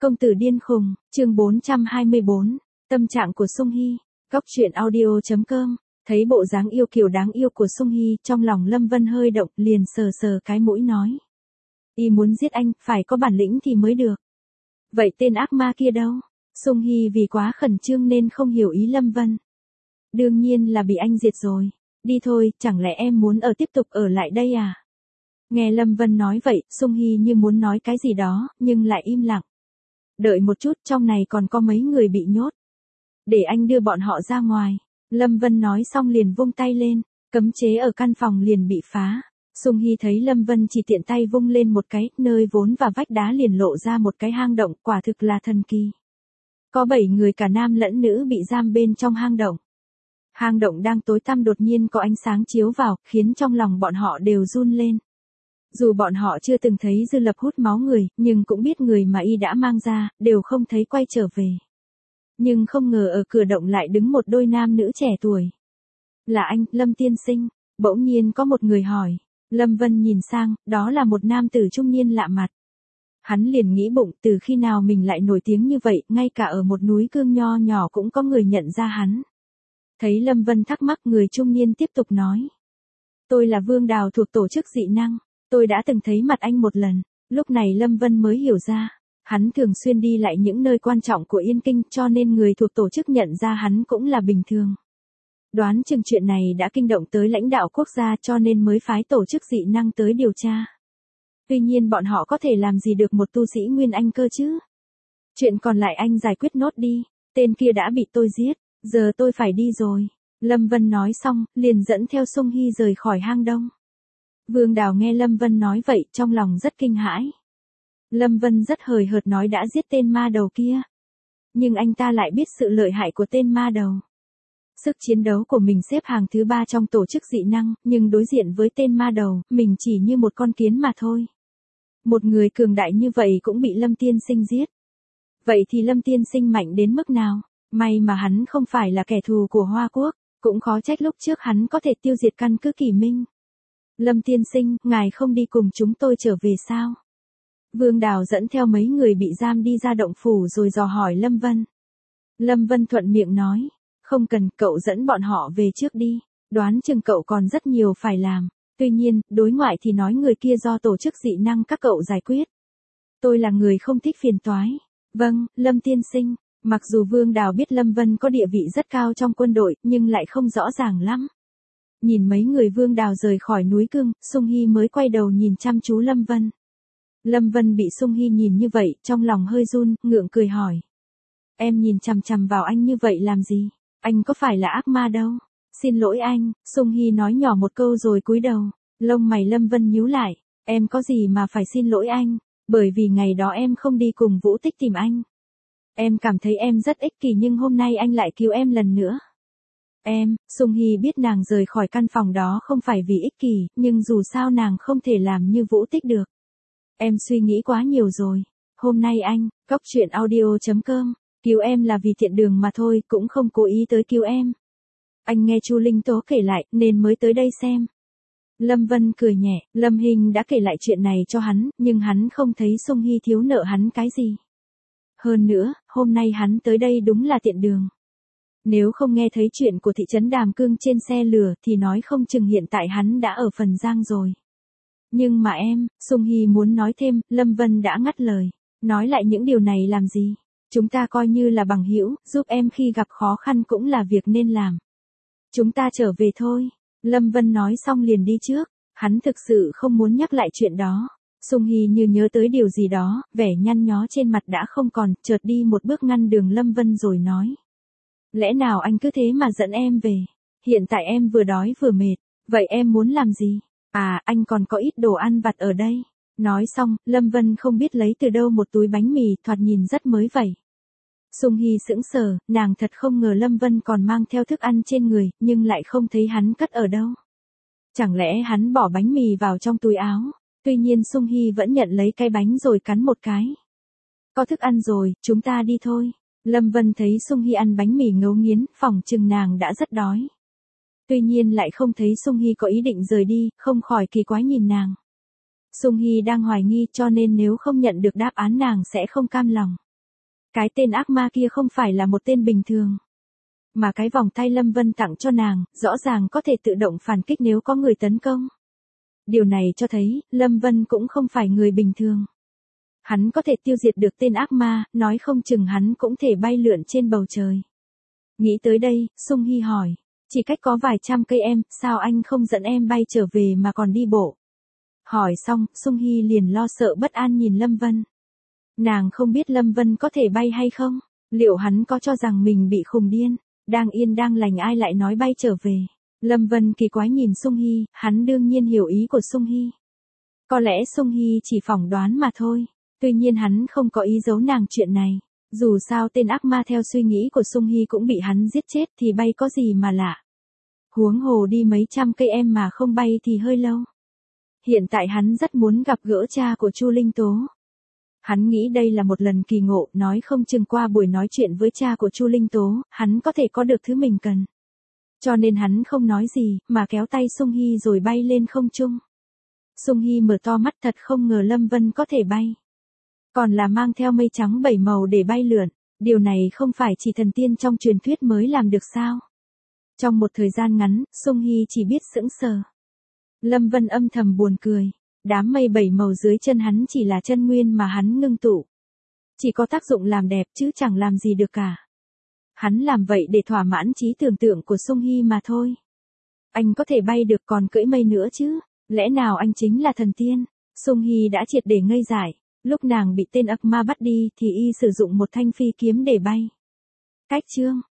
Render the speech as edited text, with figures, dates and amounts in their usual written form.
Công tử điên khùng, chương 424, tâm trạng của Sung Hy, góc truyện audio.com, thấy bộ dáng yêu kiều đáng yêu của Sung Hy, trong lòng Lâm Vân hơi động, liền sờ sờ cái mũi nói. Y muốn giết anh, phải có bản lĩnh thì mới được. Vậy tên ác ma kia đâu? Sung Hy vì quá khẩn trương nên không hiểu ý Lâm Vân. Đương nhiên là bị anh diệt rồi. Đi thôi, chẳng lẽ em muốn tiếp tục ở lại đây à? Nghe Lâm Vân nói vậy, Sung Hy như muốn nói cái gì đó, nhưng lại im lặng. Đợi một chút, trong này còn có mấy người bị nhốt. Để anh đưa bọn họ ra ngoài. Lâm Vân nói xong liền vung tay lên, cấm chế ở căn phòng liền bị phá. Sung Hy thấy Lâm Vân chỉ tiện tay vung lên một cái, nơi vốn và vách đá liền lộ ra một cái hang động, quả thực là thần kỳ. Có 7 người cả nam lẫn nữ bị giam bên trong hang động. Hang động đang tối tăm, đột nhiên có ánh sáng chiếu vào, khiến trong lòng bọn họ đều run lên. Dù bọn họ chưa từng thấy dư lập hút máu người, nhưng cũng biết người mà y đã mang ra, đều không thấy quay trở về. Nhưng không ngờ ở cửa động lại đứng một đôi nam nữ trẻ tuổi. Là anh, Lâm tiên sinh. Bỗng nhiên có một người hỏi. Lâm Vân nhìn sang, đó là một nam tử trung niên lạ mặt. Hắn liền nghĩ bụng, từ khi nào mình lại nổi tiếng như vậy, ngay cả ở một núi cương nho nhỏ cũng có người nhận ra hắn. Thấy Lâm Vân thắc mắc, người trung niên tiếp tục nói. Tôi là Vương Đào thuộc tổ chức dị năng. Tôi đã từng thấy mặt anh một lần. Lúc này Lâm Vân mới hiểu ra. Hắn thường xuyên đi lại những nơi quan trọng của Yên Kinh, cho nên người thuộc tổ chức nhận ra hắn cũng là bình thường. Đoán chừng chuyện này đã kinh động tới lãnh đạo quốc gia, cho nên mới phái tổ chức dị năng tới điều tra. Tuy nhiên bọn họ có thể làm gì được một tu sĩ Nguyên Anh cơ chứ? Chuyện còn lại anh giải quyết nốt đi. Tên kia đã bị tôi giết. Giờ tôi phải đi rồi. Lâm Vân nói xong, liền dẫn theo Sung Hy rời khỏi hang động. Vương Đào nghe Lâm Vân nói vậy, trong lòng rất kinh hãi. Lâm Vân rất hời hợt nói đã giết tên ma đầu kia. Nhưng anh ta lại biết sự lợi hại của tên ma đầu. Sức chiến đấu của mình xếp hàng thứ 3 trong tổ chức dị năng, nhưng đối diện với tên ma đầu, mình chỉ như một con kiến mà thôi. Một người cường đại như vậy cũng bị Lâm tiên sinh giết. Vậy thì Lâm tiên sinh mạnh đến mức nào? May mà hắn không phải là kẻ thù của Hoa Quốc, cũng khó trách lúc trước hắn có thể tiêu diệt căn cứ Kỳ Minh. Lâm tiên sinh, ngài không đi cùng chúng tôi trở về sao? Vương Đào dẫn theo mấy người bị giam đi ra động phủ rồi dò hỏi Lâm Vân. Lâm Vân thuận miệng nói, không cần, cậu dẫn bọn họ về trước đi, đoán chừng cậu còn rất nhiều phải làm. Tuy nhiên, đối ngoại thì nói người kia do tổ chức dị năng các cậu giải quyết. Tôi là người không thích phiền toái. Vâng, Lâm tiên sinh. Mặc dù Vương Đào biết Lâm Vân có địa vị rất cao trong quân đội, nhưng lại không rõ ràng lắm. Nhìn mấy người Vương Đào rời khỏi núi cương, Sung Hy mới quay đầu nhìn chăm chú Lâm Vân. Lâm Vân bị Sung Hy nhìn như vậy, trong lòng hơi run, ngượng cười hỏi. Em nhìn chằm chằm vào anh như vậy làm gì? Anh có phải là ác ma đâu? Xin lỗi anh, Sung Hy nói nhỏ một câu rồi cúi đầu. Lông mày Lâm Vân nhíu lại. Em có gì mà phải xin lỗi anh? Bởi vì ngày đó em không đi cùng Vũ Tích tìm anh. Em cảm thấy em rất ích kỷ, nhưng hôm nay anh lại cứu em lần nữa. Sung Hy biết nàng rời khỏi căn phòng đó không phải vì ích kỷ, nhưng dù sao nàng không thể làm như Vũ Tích được. Em suy nghĩ quá nhiều rồi. Hôm nay anh, góc truyện audio.com, cứu em là vì thiện đường mà thôi, cũng không cố ý tới cứu em. Anh nghe Chu Linh Tố kể lại, nên mới tới đây xem. Lâm Vân cười nhẹ, Lâm Hinh đã kể lại chuyện này cho hắn, nhưng hắn không thấy Sung Hy thiếu nợ hắn cái gì. Hơn nữa, hôm nay hắn tới đây đúng là tiện đường. Nếu không nghe thấy chuyện của thị trấn Đàm Cương trên xe lửa thì nói không chừng hiện tại hắn đã ở Phần Giang rồi. Nhưng mà Sung Hy muốn nói thêm, Lâm Vân đã ngắt lời. Nói lại những điều này làm gì? Chúng ta coi như là bằng hữu, giúp em khi gặp khó khăn cũng là việc nên làm. Chúng ta trở về thôi. Lâm Vân nói xong liền đi trước. Hắn thực sự không muốn nhắc lại chuyện đó. Sung Hy như nhớ tới điều gì đó, vẻ nhăn nhó trên mặt đã không còn, chợt đi một bước ngăn đường Lâm Vân rồi nói. Lẽ nào anh cứ thế mà dẫn em về? Hiện tại em vừa đói vừa mệt, vậy em muốn làm gì? À, anh còn có ít đồ ăn vặt ở đây. Nói xong, Lâm Vân không biết lấy từ đâu một túi bánh mì, thoạt nhìn rất mới vậy. Sung Hy sững sờ, nàng thật không ngờ Lâm Vân còn mang theo thức ăn trên người, nhưng lại không thấy hắn cất ở đâu. Chẳng lẽ hắn bỏ bánh mì vào trong túi áo? Tuy nhiên Sung Hy vẫn nhận lấy cái bánh rồi cắn một cái. Có thức ăn rồi, chúng ta đi thôi. Lâm Vân thấy Sung Hy ăn bánh mì ngấu nghiến, phỏng chừng nàng đã rất đói. Tuy nhiên lại không thấy Sung Hy có ý định rời đi, không khỏi kỳ quái nhìn nàng. Sung Hy đang hoài nghi, cho nên nếu không nhận được đáp án nàng sẽ không cam lòng. Cái tên ác ma kia không phải là một tên bình thường. Mà cái vòng tay Lâm Vân tặng cho nàng, rõ ràng có thể tự động phản kích nếu có người tấn công. Điều này cho thấy, Lâm Vân cũng không phải người bình thường. Hắn có thể tiêu diệt được tên ác ma, nói không chừng hắn cũng thể bay lượn trên bầu trời. Nghĩ tới đây, Sung Hy hỏi, chỉ cách có vài trăm cây em, sao anh không dẫn em bay trở về mà còn đi bộ? Hỏi xong, Sung Hy liền lo sợ bất an nhìn Lâm Vân. Nàng không biết Lâm Vân có thể bay hay không, liệu hắn có cho rằng mình bị khùng điên, đang yên đang lành ai lại nói bay trở về. Lâm Vân kỳ quái nhìn Sung Hy, hắn đương nhiên hiểu ý của Sung Hy. Có lẽ Sung Hy chỉ phỏng đoán mà thôi, tuy nhiên hắn không có ý giấu nàng chuyện này. Dù sao tên ác ma theo suy nghĩ của Sung Hy cũng bị hắn giết chết thì bay có gì mà lạ. Huống hồ đi mấy trăm cây em mà không bay thì hơi lâu. Hiện tại hắn rất muốn gặp gỡ cha của Chu Linh Tố. Hắn nghĩ đây là một lần kỳ ngộ, nói không chừng qua buổi nói chuyện với cha của Chu Linh Tố, hắn có thể có được thứ mình cần. Cho nên hắn không nói gì, mà kéo tay Sung Hy rồi bay lên không trung. Sung Hy mở to mắt, thật không ngờ Lâm Vân có thể bay. Còn là mang theo mây trắng 7 màu để bay lượn, điều này không phải chỉ thần tiên trong truyền thuyết mới làm được sao? Trong một thời gian ngắn, Sung Hy chỉ biết sững sờ. Lâm Vân âm thầm buồn cười, đám mây 7 màu dưới chân hắn chỉ là chân nguyên mà hắn ngưng tụ. Chỉ có tác dụng làm đẹp chứ chẳng làm gì được cả. Hắn làm vậy để thỏa mãn trí tưởng tượng của Sung Hy mà thôi. Anh có thể bay được còn cưỡi mây nữa chứ, lẽ nào anh chính là thần tiên? Sung Hy đã triệt để ngây dại. Lúc nàng bị tên ác ma bắt đi thì y sử dụng một thanh phi kiếm để bay. Cách chương